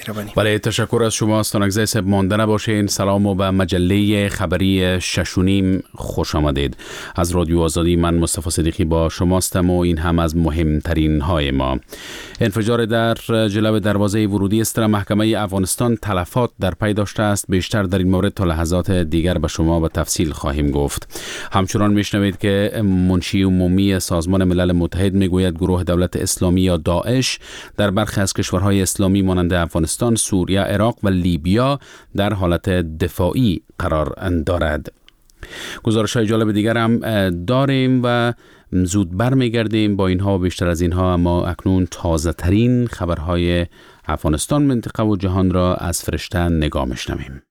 بله، تشکر از شما. استانگزه سب مانده نباشین. سلام و به مجله خبری 6:30 خوش آمدید. از رادیو آزادی من مصطفی صدیقی با شماستم و این هم از مهمترین های ما. انفجار در جلو دروازه ورودی استر محکمه افغانستان تلفات در پی داشته است. بیشتر در این مورد تا لحظات دیگر به شما به تفصیل خواهیم گفت. همچنان میشنوید که منشی عمومی سازمان ملل متحد میگوید گروه دولت اسلامی یا داعش در برخی از کشورهای اسلامی مانند افغانستان، سوریه، عراق و لیبیا در حالت دفاعی قرار دارد. گزارش‌های جالب دیگر هم داریم و زود برمیگردیم با اینها و بیشتر از اینها، اما اکنون تازه ترین خبرهای افغانستان، منطقه و جهان را از فرشته نگاه می‌شنویم.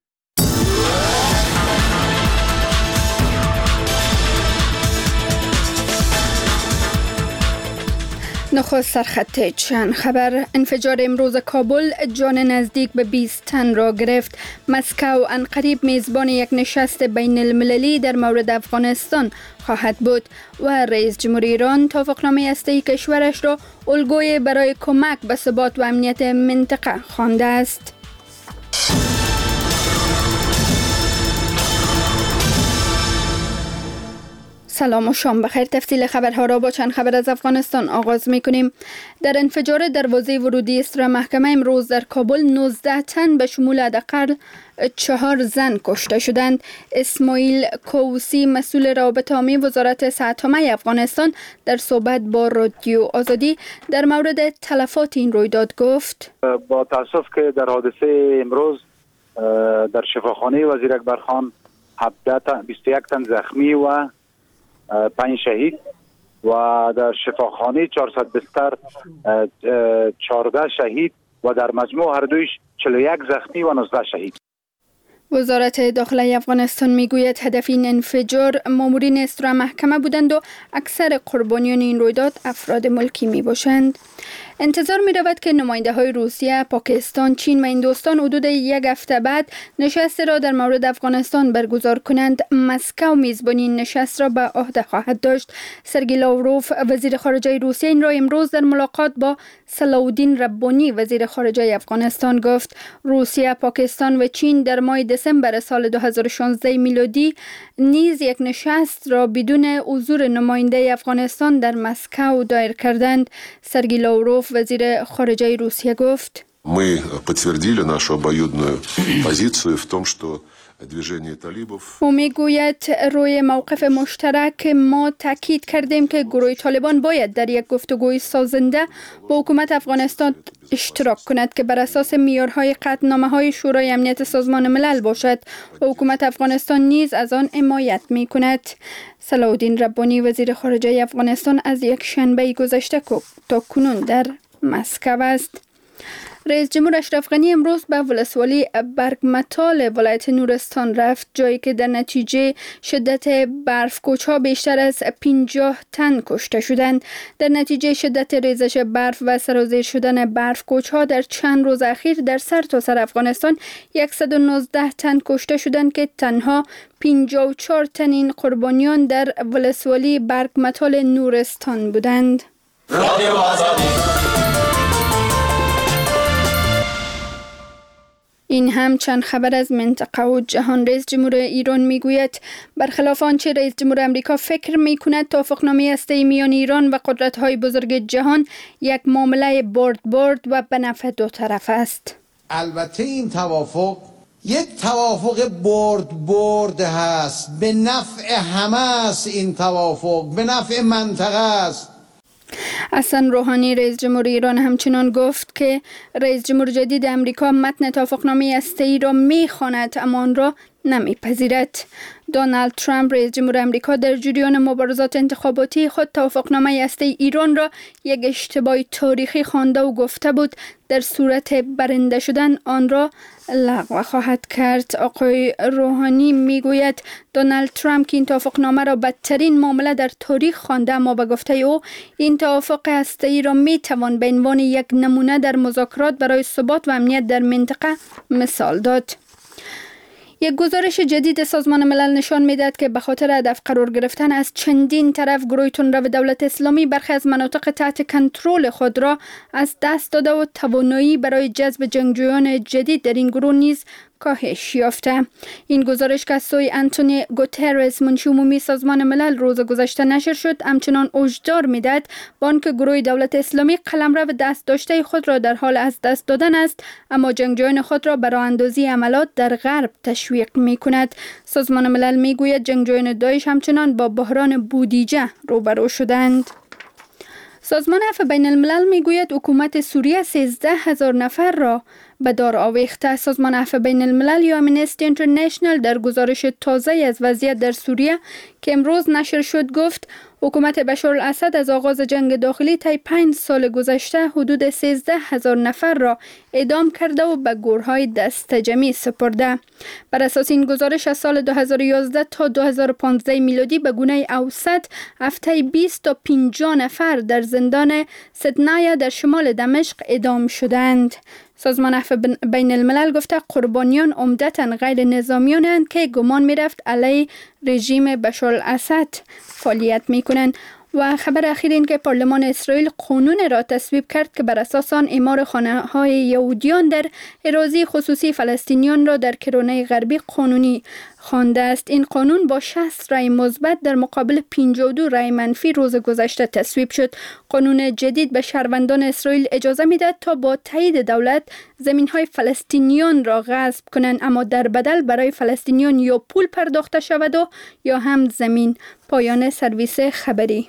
نخست سرخط چند خبر. انفجار امروز کابل جان نزدیک به 20 تن را گرفت. مسکو عنقریب میزبان یک نشست بین المللی در مورد افغانستان خواهد بود و رئیس جمهور ایران توافقنامه هسته‌ای کشورش را الگوی برای کمک به ثبات و امنیت منطقه خوانده است. سلام و شام بخیر. تفصیل خبرها را با چند خبر از افغانستان آغاز می‌کنیم. در انفجار دروازه ورودی استر محکمه امروز در کابل 19 تن به شمول حداقل 4 زن کشته شدند. اسماعیل کوسی مسئول روابط عامه وزارت صحت عامه افغانستان در صحبت با رادیو آزادی در مورد تلفات این رویداد گفت: با تاسف که در حادثه امروز در شفاخانه وزیر اکبرخان 21 تن زخمی و 5 شهید و در شفاخانه 400 بستر 14 شهید و در مجموع هر دویش 41 زخمی و 19 شهید. وزارت داخلی افغانستان میگوید هدف این انفجار مامورین استر محکمه بودند و اکثر قربانیان این رویداد افراد ملکی می باشند. انتظار می رود که نماینده های روسیه، پاکستان، چین و هندوستان حدود یک هفته بعد نشست را در مورد افغانستان برگزار کنند. مسکو میزبانی این نشست را به عهده خواهد داشت. سرگئی لاوروف وزیر خارجه روسیه این را امروز در ملاقات با صلاح‌الدین ربانی وزیر خارجه افغانستان گفت. روسیه، پاکستان و چین در ماه دسامبر سال 2016 میلادی نیز یک نشست را بدون حضور نماینده افغانستان در مسکو دایر کردند. سرگئی لاوروف وزیر خارجه روسیه گفت: Мы подтвердили нашу обоюдную позицию в том, что движение талибов. او میگوید روی موقف مشترک ما تاکید کردیم که گروه طالبان باید در یک گفتگوی سازنده با حکومت افغانستان اشتراک کند که بر اساس معیارهای قطعنامه‌های شورای امنیت سازمان ملل باشد و حکومت افغانستان نیز از آن حمایت می‌کند. صلاح‌الدین ربانی وزیر خارجه افغانستان از یک شنبه گذشته تا کنون در مسکو است. رئیس جمهور اشرف غنی امروز به ولسوالی برگمتال ولایت نورستان رفت، جایی که در نتیجه شدت برف‌کوچ‌ها بیشتر از 50 تن کشته شدند. در نتیجه شدت ریزش برف و سرازیر شدن برف‌کوچ‌ها در چند روز اخیر در سرتاسر افغانستان 119 تن کشته شدند که تنها 54 تن این قربانیان در ولسوالی برگمتال نورستان بودند. این هم چند خبر از منطقه و جهان. رئیس جمهور ایران میگوید برخلاف آنچه رئیس جمهور امریکا فکر میکند توافقنامه هسته‌ای میان ایران و قدرت‌های بزرگ جهان یک معامله برد و به نفع دو طرف است. البته این توافق یک توافق برد هست، به نفع همه است. این توافق به نفع منطقه است. حسن روحانی رئیس جمهور ایران همچنان گفت که رئیس جمهور جدید امریکا متن توافقنامه هسته‌ای را می‌خواند اما آن را نمی‌پذیرد. دونالد ترامپ رئیس جمهور امریکا در جریان مبارزات انتخاباتی خود توافقنامه هسته‌ای ایران را یک اشتباه تاریخی خوانده و گفته بود در صورت برنده شدن آن را لغو خواهد کرد. آقای روحانی میگوید دونالد ترامپ که این توافقنامه را بدترین معامله در تاریخ خوانده، اما به گفته او این توافق هسته‌ای را میتوان به عنوان یک نمونه در مذاکرات برای ثبات و امنیت در منطقه مثال داد. یک گزارش جدید سازمان ملل نشان می‌دهد که به خاطر هدف قرار گرفتن از چندین طرف گروه تندرو دولت اسلامی برخی از مناطق تحت کنترل خود را از دست داده و توانایی برای جذب جنگجویان جدید در این گروه نیز کاهش یافته. این گزارش که از سوی آنتونیو گوترز منشی عمومی سازمان ملل روز گذشته نشر شد همچنان هشدار می‌دهد با آنکه گروه دولت اسلامی قلمرو دست داشته خود را در حال از دست دادن است، اما جنگجویان خود را برای اندازی عملات در غرب تشویق می‌کند. سازمان ملل می‌گوید جنگجویان داعش همچنان با بحران بودجه روبرو شدند. سازمان عفو بین الملل میگوید حکومت سوریه 13,000 نفر را به دار آویخته. سازمان عفو بین الملل یا امنستی اینترنشنال در گزارش تازه از وضعیت در سوریه که امروز نشر شد گفت حکومت بشار الاسد از آغاز جنگ داخلی طی 5 سال گذشته حدود 13,000 نفر را اعدام کرده و به گورهای دستجمعی سپرده. بر اساس این گزارش از سال 2011 تا 2015 میلادی به گونه اوسط هفته 20 تا 50 نفر در زندان سدنایا در شمال دمشق اعدام شدند. سازمان عفو بین الملل گفته قربانیان عمدتاً غیر نظامیانند که گمان می‌رفت علیه رژیم بشار الاسد فعالیت می‌کنند. و خبر اخیر این که پارلمان اسرائیل قانون را تصویب کرد که بر اساس آن اعمار خانه‌های یهودیان در اراضی خصوصی فلسطینیان را در کرانه غربی قانونی خوانده است. این قانون با 60 رأی مثبت در مقابل 52 رأی منفی روز گذشته تصویب شد. قانون جدید به شهروندان اسرائیل اجازه میدهد تا با تایید دولت زمین‌های فلسطینیان را غصب کنند، اما در بدل برای فلسطینیان یا پول پرداخته شود و یا هم زمین. پایان سرویس خبری.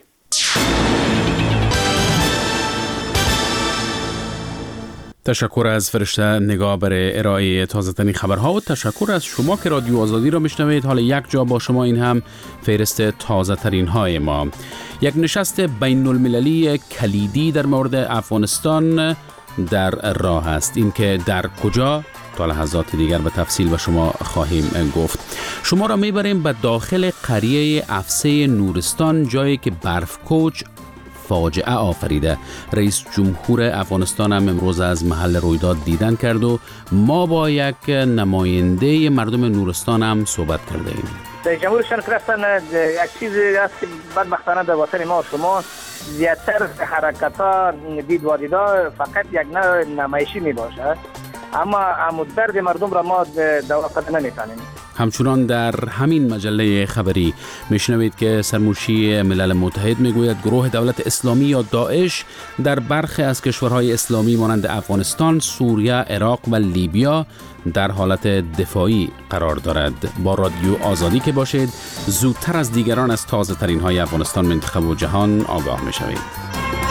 تشکر از فرشته نگاه برای ارائه تازه‌ترین خبرها و تشکر از شما که رادیو آزادی را میشنوید. حالا یک جا با شما این هم فهرست تازه‌ترین های ما. یک نشست بین المللی کلیدی در مورد افغانستان در راه است. این که در کجا تا لحظات دیگر به تفصیل به شما خواهیم گفت. شما را میبریم به داخل قریه افسه نورستان، جایی که برفکوچ فاجعه آفریده. رئیس جمهور افغانستان هم امروز از محل رویداد دیدن کرد و ما با یک نماینده مردم نورستان هم صحبت کرده ایم. در جمهورشان رفتن یک چیزی است که بدبختانه در وطن ما شما زیادتر حرکت ها دیدوادیدا فقط یک نوع نمایشی می باشد، اما درد مردم را ما دوافت نمیتانیم. همچنان در همین مجله خبری میشنوید که سرموشی ملل متحد میگوید گروه دولت اسلامی یا داعش در برخی از کشورهای اسلامی مانند افغانستان، سوریه، عراق و لیبیا در حالت دفاعی قرار دارد. با رادیو آزادی که باشید، زودتر از دیگران از تازه ترین های افغانستان، منطقه و جهان آگاه میشوید.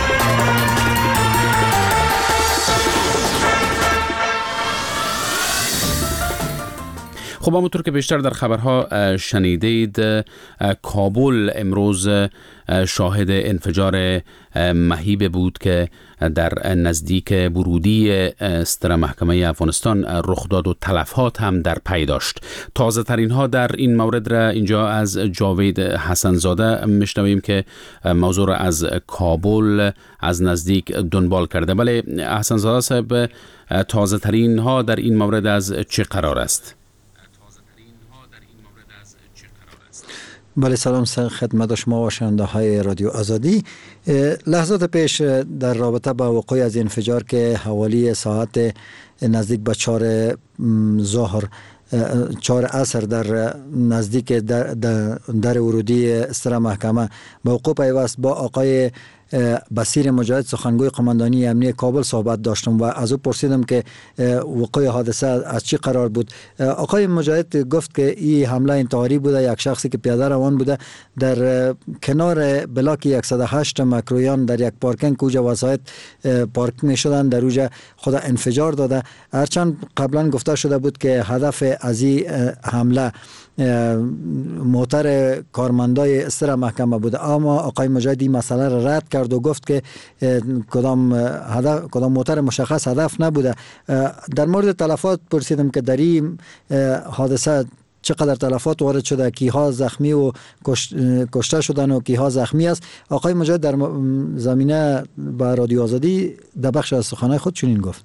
خب همونطور که بیشتر در خبرها شنیدید، کابل امروز شاهد انفجار مهیب بود که در نزدیک ورودی ستر محکمه افغانستان رخ داد و تلفات هم در پی داشت. تازه ترین ها در این مورد را اینجا از جاوید حسنزاده میشنویم که موضوع را از کابل از نزدیک دنبال کرده. بله حسنزاده صاحب، تازه ترین ها در این مورد از چه قرار است؟ بله، سلام خدمت شما و شنونده های رادیو آزادی. لحظات پیش در رابطه با وقوع از انفجار که حوالی ساعت نزدیک به 4 ظهر 4 عصر در نزدیک در ورودی ستر محکمه موقوع پیوست با آقای بصیر مجاهد، سخنگوی قماندانی امنیه کابل صحبت داشتم و از او پرسیدم که وقوع حادثه از چی قرار بود. آقای مجاهد گفت که این حمله انتحاری بوده. یک شخصی که پیاده روان بوده در کنار بلاک 108 مکرویان در یک پارکینگ کجا وسایط پارک می شدن در اوجا خود انفجار داده. هرچند قبلا گفته شده بود که هدف از این حمله موتر کارمندای ستر محکمه بوده، اما آقای مجاهدی مسئله را رد کرد و گفت که کدام موتر مشخص هدف نبوده. در مورد تلفات پرسیدم که در این حادثه چقدر تلفات وارد شده، کیها زخمی و کشته شدن و کیها زخمی است. آقای مجاهد در زمینه با رادیو آزادی در بخش از سخنهای خود چنین گفت.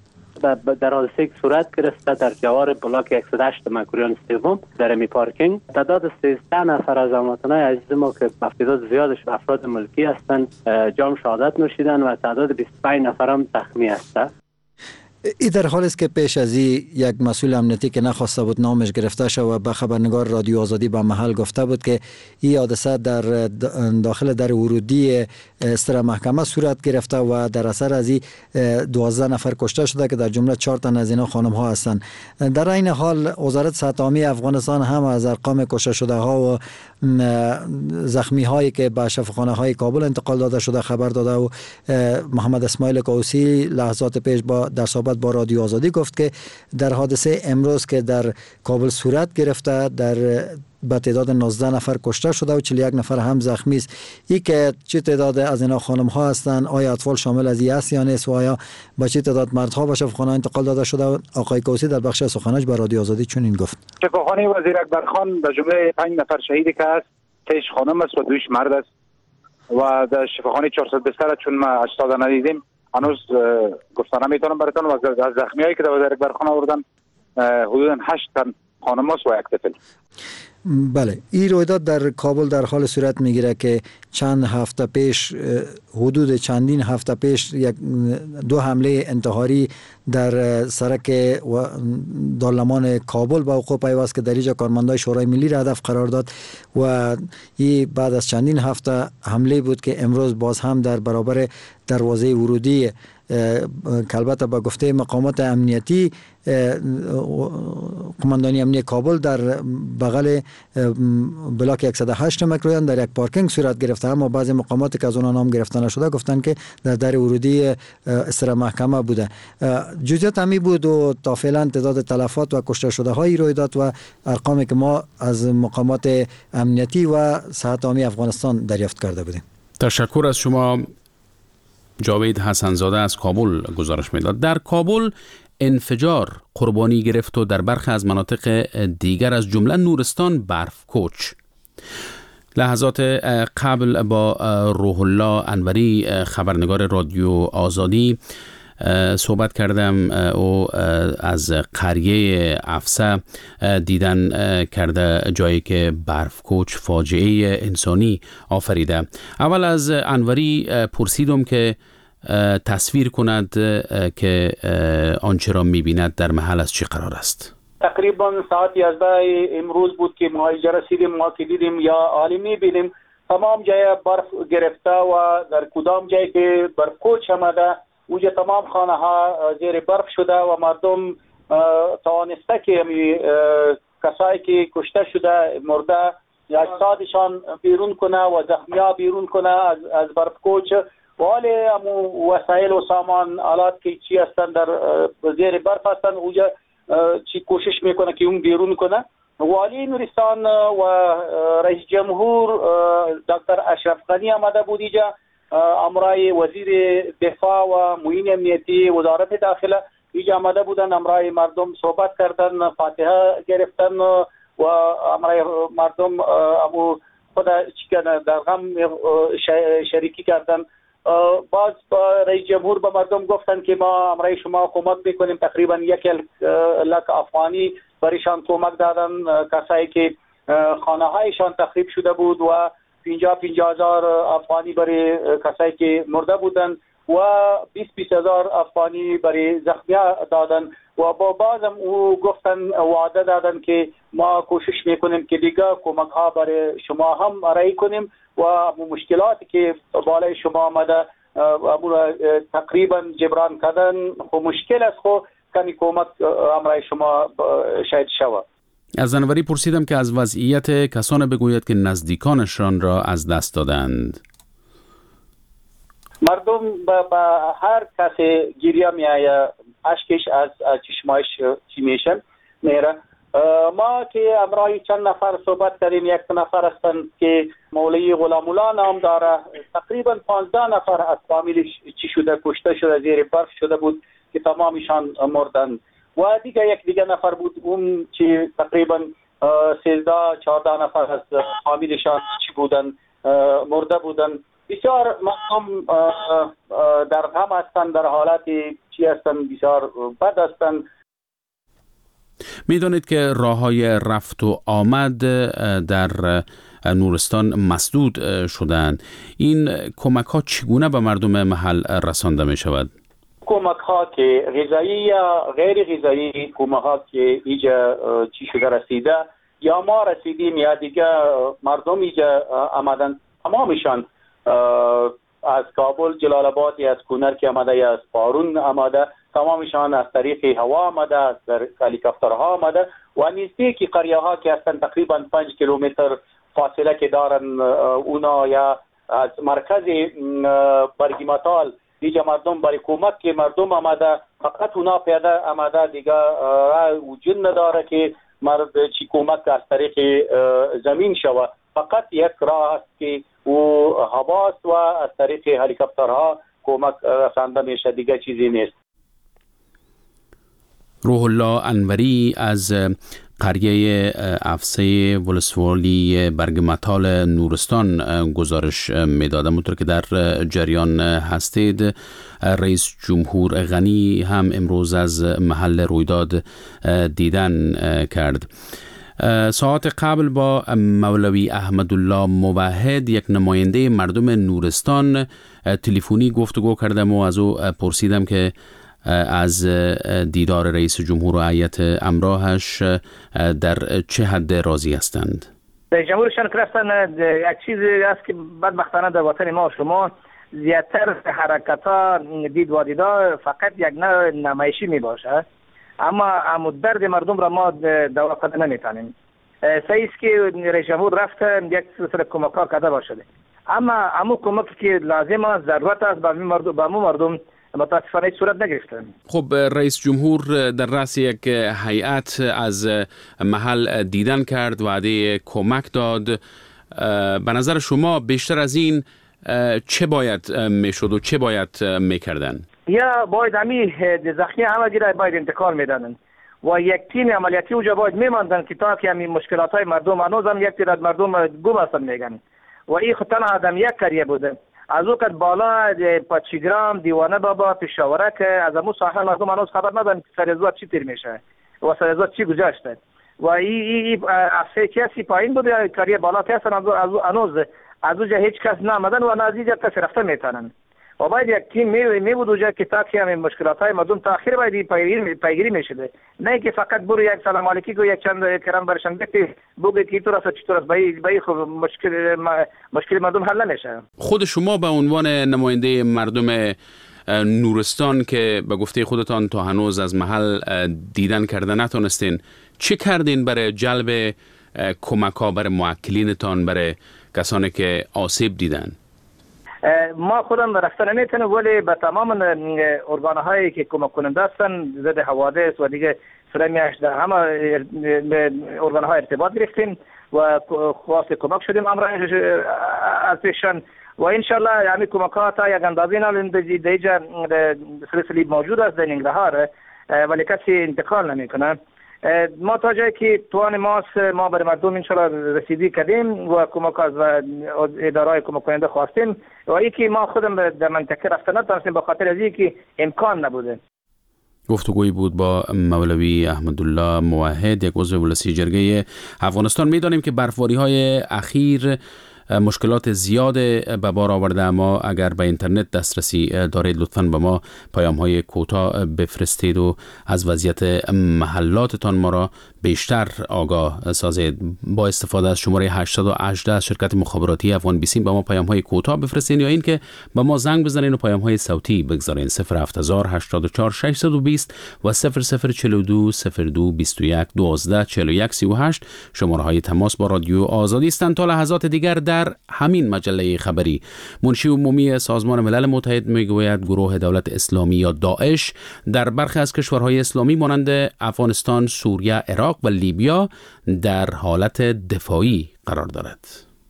در حادثه که صورت گرفته در جوار بلاک 108 مکروریان سوم در امی پارکینگ تعداد 13 نفر از هموطنان عزیز ما که تعداد زیادش افراد ملکی هستند جام شهادت نوشیدن و تعداد 25 نفر هم زخمی هستند. این در حالی است که پیش از این یک مسئول امنیتی که نخواسته بود نامش گرفته شد و به خبرنگار رادیو آزادی به محل گفته بود که این حادثه در داخل در ورودی استرا محکمه صورت گرفته و در اثر از این 12 نفر کشته شده که در جمله 4 تن از اینا خانم ها هستند. در این حال وزارت صحت عامه افغانستان هم از ارقام کشته شده ها و زخمی هایی که به شفاخانه های کابل انتقال داده شده خبر داده و محمد اسماعیل کاوسی لحظات پیش در صحبت با رادیو آزادی گفت که در حادثه امروز که در کابل صورت گرفته در به تعداد 19 نفر کشته شده و 41 نفر هم زخمی است. این که چه تعداد از اینا خانم ها هستند، آیا اطفال شامل از این است یا نیست و آیا با چه تعداد مردها به شفاخانه انتقال داده شده، آقای کوسی در بخش سخنش به رادیو آزادی چنین گفت: شفاخانه وزیر اکبرخان در جمله 5 نفر شهیدی که است 3 خانم است و 2 مرد است و در شفاخانه 400 بستر چون ما اجساد ندیدیم هنوز گفتن نمیتونم براتون. و از زخمیایی که در وزیر اکبرخان آوردن حدود 8 تن خانم است و 1 طفل. بله، این رویداد در کابل در حال صورت میگیره که چند هفته پیش حدود چندین هفته پیش 2 حمله انتحاری در سرک دارالمان کابل با وقوع پیوست که در اینجا کارمندای شورای ملی را هدف قرار داد و این بعد از چندین هفته حمله بود که امروز باز هم در برابر دروازه ورودی که البته با گفته مقامات امنیتی قماندانی امنیتی کابل در بغل بلاک 108 مکروریان در یک پارکینگ صورت گرفته، اما بعضی مقامات که از اونها نام گرفته نشده گفتن که در ورودی استرا محکمه بوده. جزئیات همی بود و تا فعلا تعداد تلفات و کشته شده های رویداد و ارقامی که ما از مقامات امنیتی و صحت عامه افغانستان دریافت کرده بودیم. تشکر از شما. جاوید حسنزاده از کابل گزارش میداد. در کابل انفجار قربانی گرفت و در برخی از مناطق دیگر از جمله نورستان برف کوچ. لحظات قبل با روح الله انوری خبرنگار رادیو آزادی صحبت کردم او از قریه افسه دیدن کرده جایی که برف کوچ فاجعه انسانی آفریده. اول از انوری پرسیدم که تصویر کند که آنچه را می‌بیند در محل از چه قرار است. تقریبا ساعت 11 امروز بود که ما اینجا رسیدیم. ما که دیدیم یا عالی می‌بینیم تمام جای برف گرفته و در کدام جایی که برف کوچ آمده اونجا تمام خانه ها زیر برف شده و مردم توانسته که کسایی که کشته شده مرده اجسادشان بیرون کنه و زخمی‌ها بیرون کنه از برف کوچ و حال وسایل و سامان آلات که چی هستن در زیر برف هستن اونجا چی کوشش میکنه که اون بیرون کنه. والی نورستان و رئیس جمهور دکتر اشرف غنی آمده بود اینجا امرای وزیر دفاع و معین امنیتی وزارت داخله اینجا آمده بودن، امرای مردم صحبت کردن، فاتحه گرفتن و امرای مردم ابو خود در غم شریکی کردن. باز رئیس جمهور به مردم گفتن که ما امرای شما کمک میکنیم، تقریبا 1 لک افغانی برایشان کمک دادن، کسایی که خانه هایشان تخریب شده بود و 50,000 افغانی برای کسایی که مرده بودن و 20,000 افغانی برای زخمی‌ها دادن و با بعضم او گفتن وعده دادن که ما کوشش میکنیم که دیگه کمک ها برای شما هم ارائه کنیم و مشکلاتی که بالای شما آمده تقریبا جبران کردن خو مشکل است، خو کمی کمک امرای شما شاید شود. از انوری پرسیدم که از وضعیت کسان بگوید که نزدیکانشان را از دست دادند. مردم با هر کسی گریه میآید، اشکش از چشمایش چی میشه میره. ما که امرای چند نفر صحبت کردیم، 1 نفر هستند که مولوی غلام الله نام داره، تقریبا 15 نفر از فامیلش چی شده کشته شده زیر برف شده بود که تمامشان مردن و دیگه نفر بود اون که تقریبا 13-14 نفر از فامیلشان چی بودن مرده بودن. بسیار مردم در غم هستند، در حالت چی هستند بسیار بد هستند. میدانید که راههای رفت و آمد در نورستان مسدود شدند. این کمک ها چگونه به مردم محل رسانده می شود؟ کمک ها که غذایی یا غیر غذایی، کمک ها که اینجا چی شده رسیده یا ما رسیدیم یا دیگه مردم اینجا آمدن، تمامشان از کابل، جلال آباد، از کنر که آمده یا از پارون آمده، تمامشان از طریق هوا آمده، از هلیکوپترها آمده و نزدیک قریه ها که هستن تقریبا 5 کیلومتر فاصله که دارن اونا یا از مرکز برگیمتال دیگه مردم برای کمک که مردم آمده، فقط اونا پیاده آمده، دیگه وجود نداره که مرد چی کمک از طریق زمین شود. فقط یک راه است که او هواست و از طریق هلیکوپترها کمک رسانده میشه، دیگه چیزی نیست. روح الله انوری از قریه افسه ولسوالی برگمتال نورستان گزارش میداد. همونطور که در جریان هستید، رئیس جمهور غنی هم امروز از محل رویداد دیدن کرد. ساعت قبل با مولوی احمدالله موحد، یک نماینده مردم نورستان، تلفنی گفتگو کردم و از او پرسیدم که از دیدار رئیس جمهور و هیئت امراهش در چه حد راضی هستند. رئیس جمهورشان که رفتن، یک چیزی است که بدبختانه در وطن ما شما زیادتر حرکت‌ها دید و دیدا فقط یک نوع نمایشی می باشه، اما درد مردم را ما دوا کرده نمیتونیم. صحیح است که رئیس جمهور رفتن یک سلسله کمک‌ها کرده باشد، اما همون کمکی که لازم است، ضرورت است به مردم متاسفانه صورت نگرفتن. خب رئیس جمهور در رأس یک هیئت از محل دیدن کرد، وعده کمک داد. به نظر شما بیشتر از این چه باید میشد و چه باید میکردن؟ یا باید همی زخمی همه را باید انتقال میدادن و یک تیم عملیاتی اونجا باید میماندن که تا که همین مشکلات های مردم، هنوز هم یک تعداد مردم گم هستن میگن و این خود تنها آدم یک کاریه بوده. از او که بالا پاچیگرام، دیوانه بابا، پیشاوره که از امو ساحل مردم هنوز خبر ندارن که سریزوات چی تیر میشه و سریزوات چی گذاشته و این افسه کسی پایین بوده، کاریه بالا کسان هنوز از اونجا هیچ کس نامدن و نازیجا کسی رفته میتونن و باید یک تیم می بود اونجا که تا که همین مشکلات های مردم تاخیر باید پیگیری میشده، نه که فقط برو یک سلام علیکی کو یک چند کرام برشن بگی بگی که تو راست چطور است، بایی خب مشکل مردم حل نمیشه. خود شما به عنوان نماینده مردم نورستان که به گفته خودتان تا هنوز از محل دیدن کرده نتونستین، چه کردین برای جلب کمک ها برای موکلینتان، برای کسانی که آسیب دیدن؟ ما خودم رفتن نمیتونم، ولی به تمام ارگان هایی که کمک کننده هستن، ضد حوادث و دیگه سرمیش در همه ارگان ها ارتباط گرفتیم و خواست کمک شدیم امرای از پیشان و انشالله یعنی کمک ها تا یک اندازه نال دیجا سلسلی موجود است در نگرهار، ولی کسی انتقال نمیکنه. ما تا جایی که توان ماست ما برای مردم انشالله رسیدگی کردیم و کمک از ادارای کمک کننده خواستیم و ای که ما خودم در منطقه رفتن نتونستیم به خاطر از اینکه امکان نبوده. گفتگویی بود با مولوی احمدالله موحد، یک عضو ولسی جرگه افغانستان. میدانیم که برفباری های اخیر مشکلات زیاد به بار آورده، اما اگر به اینترنت دسترسی دارید لطفاً به ما پیام های کوتاه بفرستید و از وضعیت محلاتتان ما را بیشتر آگاه سازید. با استفاده از شماره 818 از شرکت مخابراتی افغان بیسیم به ما پیام های کوتاه بفرستید یا اینکه به ما زنگ بزنید و پیام های صوتی بگذارید. 07084 620 و 0042 02 21 12 41 38 شماره های تماس با رادیو آزادی است. تا لحظات دیگر در همین مجله خبری، منشی عمومی سازمان ملل متحد میگوید گروه دولت اسلامی یا داعش در برخی از کشورهای اسلامی مانند افغانستان، سوریه، عراق و لیبیا در حالت دفاعی قرار دارد.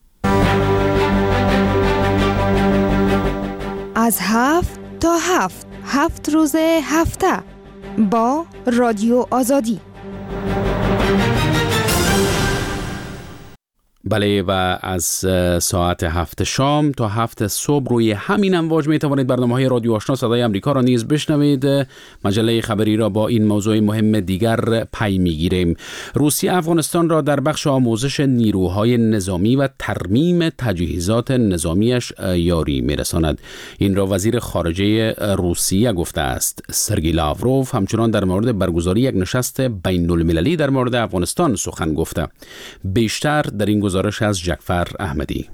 از 7 تا 7 روز هفته با رادیو آزادی. بله و از ساعت 7 شام تا 7 صبح روی همین امواج می توانید برنامه‌های رادیو آشنا صدای امریکا را نیز بشنوید. مجله خبری را با این موضوع مهم دیگر پی می‌گیریم. روسیه افغانستان را در بخش آموزش نیروهای نظامی و ترمیم تجهیزات نظامیش یاری می‌رساند. این را وزیر خارجه روسیه گفته است. سرگئی لاوروف همچنان در مورد برگزاری یک نشست بین‌المللی در مورد افغانستان سخن گفته. بیشتر در این گزارش از جعفر احمدی.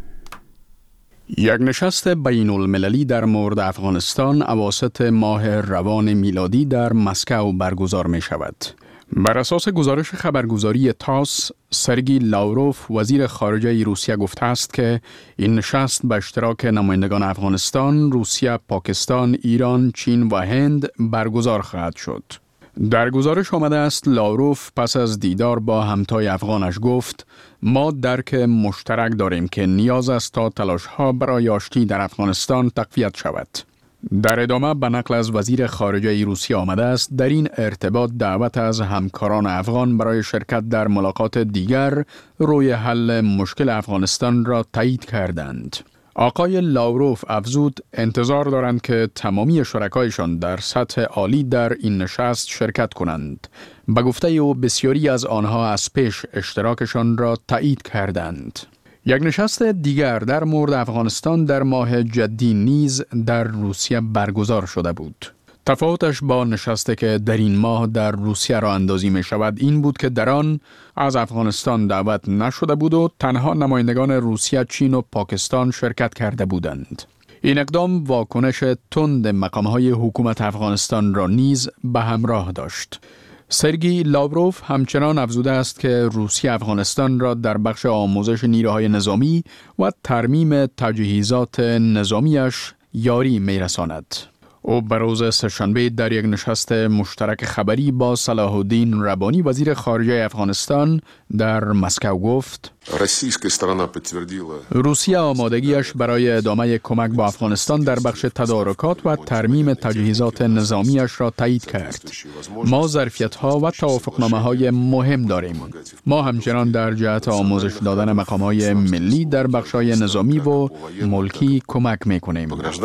یک نشست بین المللی در مورد افغانستان اواسط ماه روان میلادی در مسکو برگزار می شود. بر اساس گزارش خبرگزاری تاس، سرگئی لاوروف وزیر خارجه روسیه گفته است که این نشست به اشتراک نمایندگان افغانستان، روسیه، پاکستان، ایران، چین و هند برگزار خواهد شد. در گزارش آمده است لاوروف پس از دیدار با همتای افغانش گفت ما درک مشترک داریم که نیاز است تا تلاش‌ها برای آشتی در افغانستان تقویت شود. در ادامه به نقل از وزیر خارجه روسیه آمده است در این ارتباط دعوت از همکاران افغان برای شرکت در ملاقات دیگر روی حل مشکل افغانستان را تایید کردند. آقای لاوروف افزود انتظار دارند که تمامی شرکایشان در سطح عالی در این نشست شرکت کنند. به گفته او بسیاری از آنها از پیش اشتراکشان را تایید کردند. یک نشست دیگر در مورد افغانستان در ماه جدی نیز در روسیه برگزار شده بود. تفاوتش با نشستی که در این ماه در روسیه را اندازی می شود این بود که در آن از افغانستان دعوت نشده بود و تنها نمایندگان روسیه، چین و پاکستان شرکت کرده بودند. این اقدام واکنش تند مقام‌های حکومت افغانستان را نیز به همراه داشت. سرگئی لاوروف همچنان افزوده است که روسیه افغانستان را در بخش آموزش نیروهای نظامی و ترمیم تجهیزات نظامیش یاری می‌رساند. او به روز سه‌شنبه در یک نشست مشترک خبری با صلاح الدین ربانی وزیر خارجه افغانستان در مسکو گفت روسیه آمادگیش برای ادامه کمک با افغانستان در بخش تدارکات و ترمیم تجهیزات نظامیش را تایید کرد. ما ظرفیت‌ها و توافقنامه‌های مهم داریم. ما همچنان در جهت آموزش دادن مقام‌های ملی در بخش‌های نظامی و ملکی کمک می‌کنیم.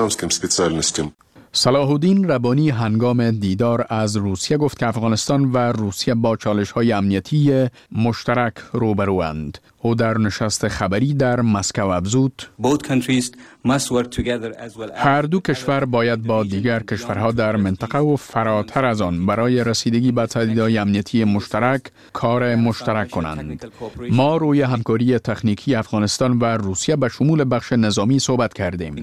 صلاح الدین ربانی هنگام دیدار از روسیه گفت که افغانستان و روسیه با چالش‌های امنیتی مشترک روبروند. او در نشست خبری در مسکو افزود هر دو کشور باید با دیگر کشورها در منطقه و فراتر از آن برای رسیدگی به تهدیدهای امنیتی مشترک کار مشترک کنند. ما روی همکاری تکنیکی افغانستان و روسیه به شمول بخش نظامی صحبت کردیم.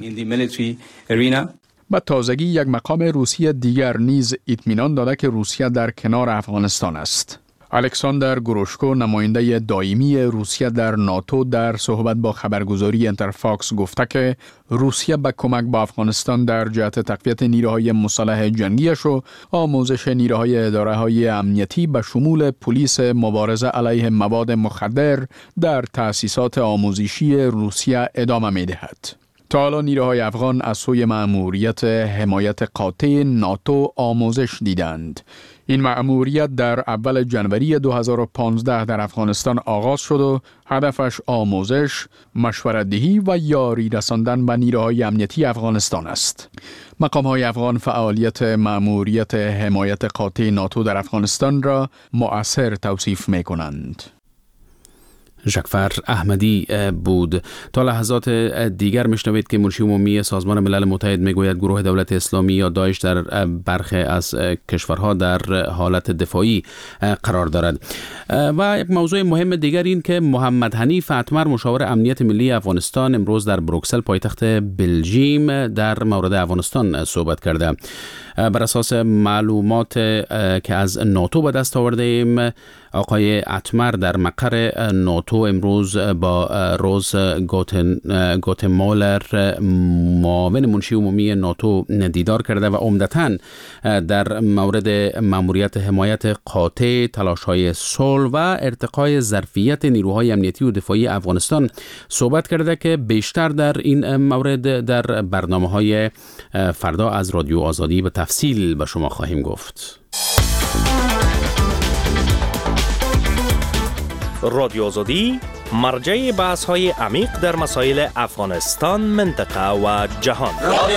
با تازگی یک مقام روسیه دیگر نیز اطمینان داده که روسیه در کنار افغانستان است. الکساندر گروشکو نماینده دائمی روسیه در ناتو در صحبت با خبرگزاری انترفاکس گفته که روسیه به کمک با افغانستان در جهت تقویت نیروهای مسلح جنگیش و آموزش نیروهای اداره‌های امنیتی به شمول پلیس مبارزه علیه مواد مخدر در تأسیسات آموزشی روسیه ادامه می‌دهد. تا حالا نیروهای افغان از سوی مأموریت حمایت قاطع ناتو آموزش دیدند. این مأموریت در اول جنوری 2015 در افغانستان آغاز شد و هدفش آموزش، مشورت‌دهی و یاری رساندن به نیروهای امنیتی افغانستان است. مقام‌های افغان فعالیت مأموریت حمایت قاطع ناتو در افغانستان را مؤثر توصیف می‌کنند. جعفر احمدی بود. تا لحظات دیگر میشنوید که منشی عمومی سازمان ملل متحد میگوید گروه دولت اسلامی یا داعش در برخی از کشورها در حالت دفاعی قرار دارد. و یک موضوع مهم دیگر این که محمد حنیف اتمر مشاور امنیت ملی افغانستان امروز در بروکسل پایتخت بلژیم در مورد افغانستان صحبت کرده. بر اساس معلومات که از ناتو به دست آورده ایم، آقای اتمر در مقر ناتو امروز با روز گوتمالر معاون منشی عمومی ناتو دیدار کرده و عمدتاً در مورد مأموریت حمایت قاطع، تلاش‌های صلح و ارتقای ظرفیت نیروهای امنیتی و دفاعی افغانستان صحبت کرده که بیشتر در این مورد در برنامه‌های فردا از رادیو آزادی به تفصیل به شما خواهیم گفت. رادیو آزادی مرجع بحث های عمیق در مسائل افغانستان، منطقه و جهان.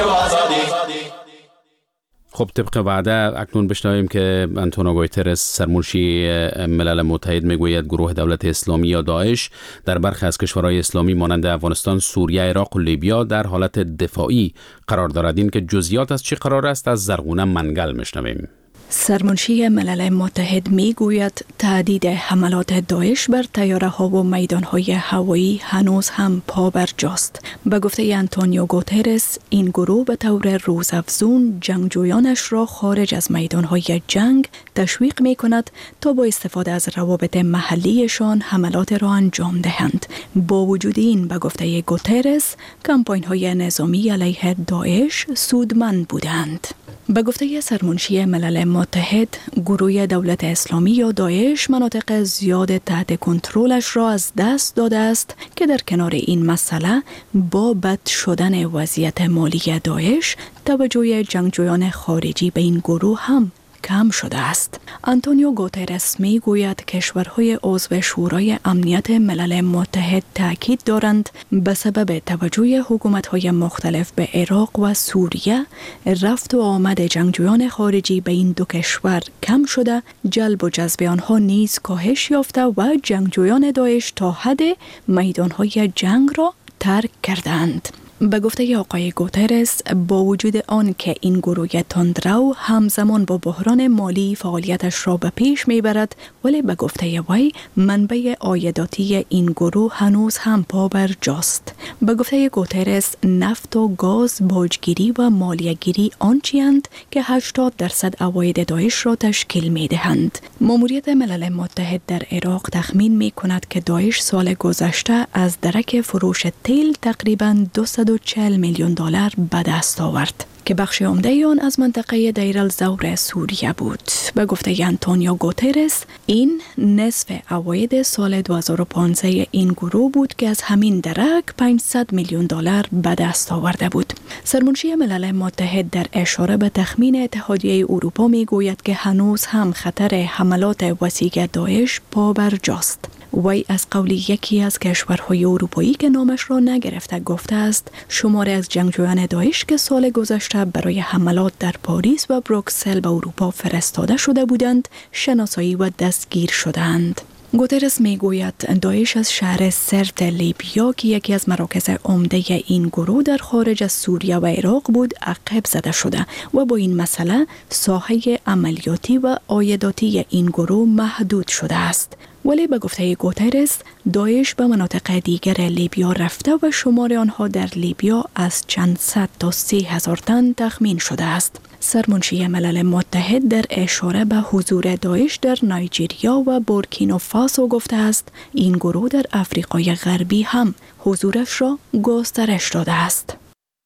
خب طبق وعده اکنون بشنویم که آنتونیو گوترس سرمنشی ملل متحد میگوید گروه دولت اسلامی یا داعش در برخی از کشورهای اسلامی مانند افغانستان، سوریه، عراق و لیبیا در حالت دفاعی قرار دارد. این که جزئیات از چی قرار است از زرغونه منگل میشنویم. سرمنشی ملل متحد می گوید تهدید حملات داعش بر طیاره ها و میدان های هوایی هنوز هم پابرجاست. به گفته آنتونیو گوترس، این گروه به طور روزافزون جنگجویانش را خارج از میدان های جنگ تشویق می کند تا با استفاده از روابط محلیشان حملات را انجام دهند. با وجود این، به گفته گوترس، کمپاین های نظامی علیه داعش سودمند بودند. به گفته سرمنشی ملل متحد، گروه دولت اسلامی یا داعش مناطق زیاد تحت کنترلش را از دست داده است که در کنار این مسئله با بد شدن وضعیت مالی داعش، توجه جنگجویان خارجی به این گروه هم کم شده است. آنتونیو گوترس می گوید کشورهای عضو شورای امنیت ملل متحد تاکید دارند به سبب توجه حکومت‌های مختلف به عراق و سوریه، رفت و آمد جنگجویان خارجی به این دو کشور کم شده، جلب و جذب آنها نیز کاهش یافته و جنگجویان داعش تا حد میدان‌های جنگ را ترک کردند. به گفته آقای گوترس، با وجود آن که این گروه تندرو همزمان با بحران مالی فعالیتش را به پیش میبرد، ولی به گفته وی منبع عایداتی این گروه هنوز هم پابرجاست. به گفته گوترس، نفت و گاز، باجگیری و مالیه‌گیری آنچی‌اند که 80% عواید داعش را تشکیل میدهند. ماموریت ملل متحد در عراق تخمین میکند که داعش سال گذشته از درک فروش تیل تقریباً 240 میلیون دلار به دست آورد که بخش عمده آن از منطقه دیر الزور سوریه بود. به گفته آنتونیو گوترس، این نصف عواید سال 2015 این گروه بود که از همین درک 500 میلیون دلار به دست آورده بود. سرمنشی ملل متحد در اشاره به تخمین اتحادیه اروپا می گوید که هنوز هم خطر حملات وسیع داعش پابرجاست. وی از قول یکی از کشورهای اروپایی که نامش را نگرفته گفته است شماری از جنگجویان داعش که سال گذشته برای حملات در پاریس و بروکسل به اروپا فرستاده شده بودند شناسایی و دستگیر شدند. گوترس می گوید داعش از شهر سرت لیبیا که یکی از مراکز عمده این گروه در خارج از سوریه و عراق بود عقب زده شده و با این مسئله ساحه عملیاتی و عایداتی این گروه محدود شده است. ولی به گفته گوترس، داعش به مناطق دیگر لیبیا رفته و شمار آنها در لیبیا از چند صد تا 30,000 تن تخمین شده است. سرمنشی ملل متحد در اشاره به حضور داعش در نایجریا و بورکینافاسو گفته است این گروه در آفریقای غربی هم حضورش را گسترش داده است.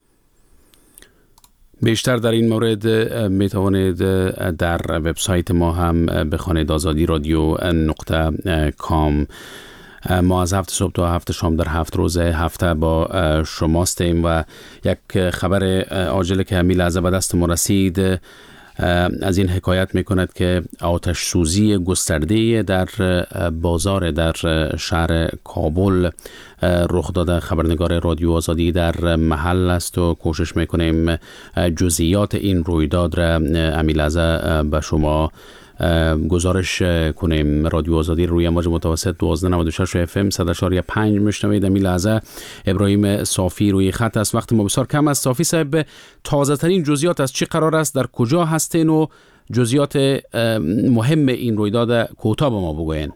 بیشتر در این مورد می توانید در وبسایت ما هم بخوانید، azadi.radio.com. ما از 7 صبح تا 7 شام در 7 روز هفته با شماستیم و یک خبر عاجل که همین لحظه به دست ما رسید از این حکایت می کند که آتش سوزی گسترده در بازار در شهر کابل رخ داده. خبرنگار رادیو آزادی در محل است و کوشش می کنیم جزئیات این رویداد را همین لحظه به شما گزارش کنیم. رادیو آزادی روی امواج متوسط 1296 FM 100.5 میشنوید. همین لحظه ابراهیم صافی روی خط است. وقت ما بسیار کم است. صافی صاحب، تازه ترین جزئیات از چی قرار است، در کجا هستین و جزئیات مهم این رویداد کوتاه به ما بگوین.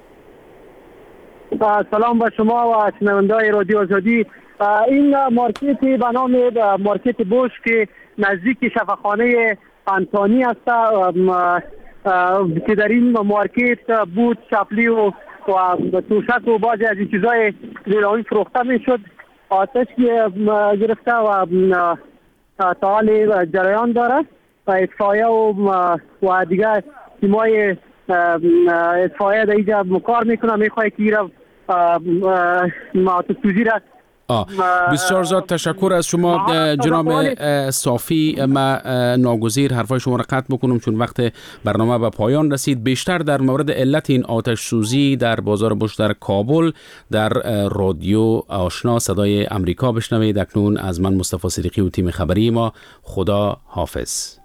سلام به شما و شنوندگان رادیو آزادی. این مارکت به نام مارکت بوش که نزدیک شفاخانه انتانی است که در این مارکت بود چپلی و توشک و بعضی از این چیزای لیلامی فروخته می شد. آتش گرفته و تا حال جریان داره و اطفائیه و دیگه تیمای اطفائیه در اینجا کار میکنه، میخواه که ایره آتش سوزی را بسیار زیاد تشکر از شما جناب صافی. ما ناگزیر حرفای شما را قطع بکنم چون وقت برنامه به پایان رسید. بیشتر در مورد علت این آتش سوزی در بازار بوش در کابل در رادیو آشنا صدای امریکا بشنوید. اکنون از من مصطفی صدیقی و تیم خبری ما خدا حافظ.